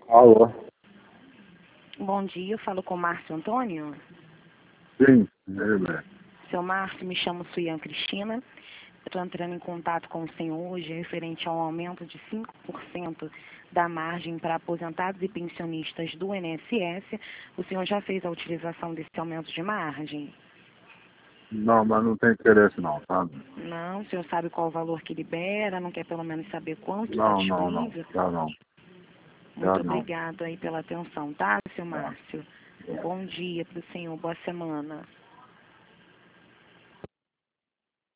Alô? Bom dia, eu falo com o Márcio Antônio. Sim, ele. Seu Márcio, me chamo Suian Cristina. Eu estou entrando em contato com o senhor hoje referente ao aumento de 5% da margem para aposentados e pensionistas do INSS. O senhor já fez a utilização desse aumento de margem? Não, mas não tem interesse não, sabe? Não, o senhor sabe qual o valor que libera, não quer pelo menos saber quanto está Não, disponível? já não. Muito não. obrigado aí pela atenção, tá, seu Tá. Márcio? Bom dia para o senhor, boa semana.